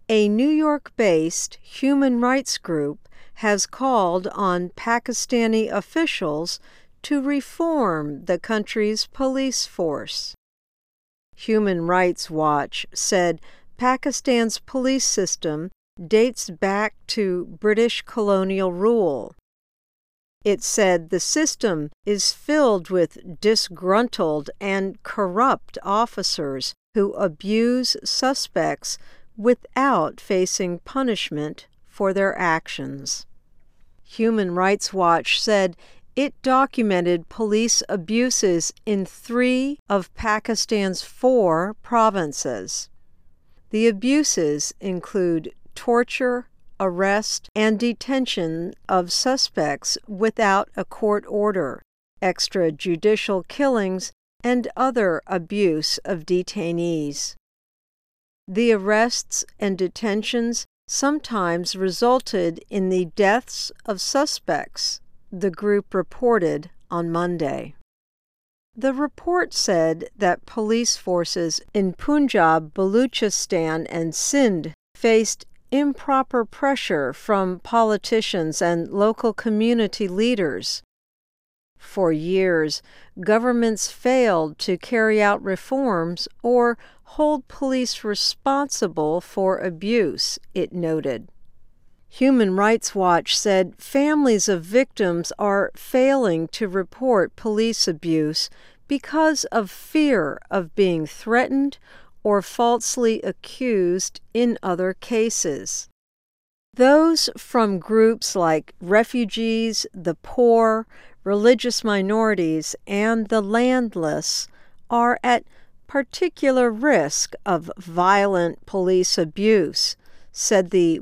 A New York-based human rights group has called on Pakistani officials to reform the country's police force. Human Rights Watch said Pakistan's police system dates back to British colonial rule. It said the system is filled with disgruntled and corrupt officers who abuse suspects without facing punishment for their actions. Human Rights Watch said it documented police abuses in 3 of Pakistan's 4 provinces. The abuses include torture, arrest, and detention of suspects without a court order, extrajudicial killings, and other abuse of detainees. The arrests and detentions sometimes resulted in the deaths of suspects, the group reported on Monday. The report said that police forces in Punjab, Baluchistan, and Sindh faced improper pressure from politicians and local community leaders. For years, governments failed to carry out reforms or hold police responsible for abuse, it noted. Human Rights Watch said families of victims are failing to report police abuse because of fear of being threatened or falsely accused in other cases. Those from groups like refugees, the poor, religious minorities, and the landless are at particular risk of violent police abuse, said the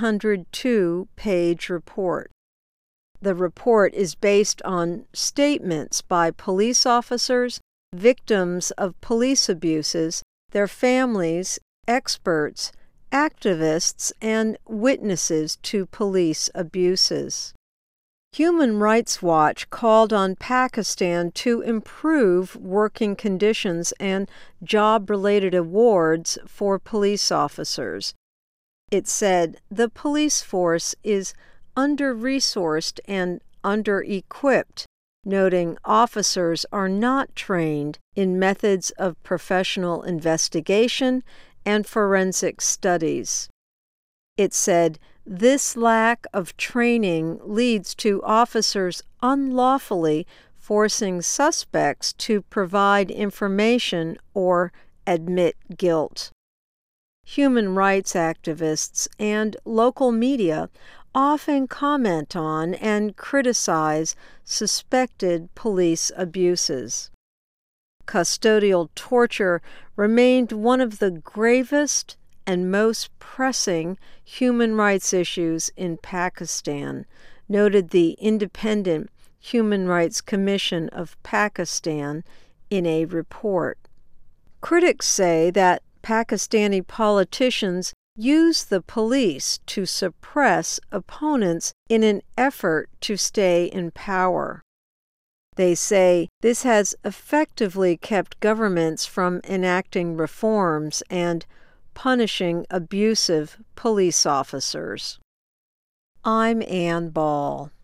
102-page report. The report is based on statements by police officers, victims of police abuses, their families, experts, activists, and witnesses to police abuses. Human Rights Watch called on Pakistan to improve working conditions and job-related awards for police officers. It said the police force is under-resourced and under-equipped, noting officers are not trained in methods of professional investigation and forensic studies. It said this lack of training leads to officers unlawfully forcing suspects to provide information or admit guilt. Human rights activists and local media often comment on and criticize suspected police abuses. Custodial torture remained one of the gravest and most pressing human rights issues in Pakistan, noted the Independent Human Rights Commission of Pakistan in a report. Critics say that Pakistani politicians use the police to suppress opponents in an effort to stay in power. They say this has effectively kept governments from enacting reforms and punishing abusive police officers. I'm Ann Ball.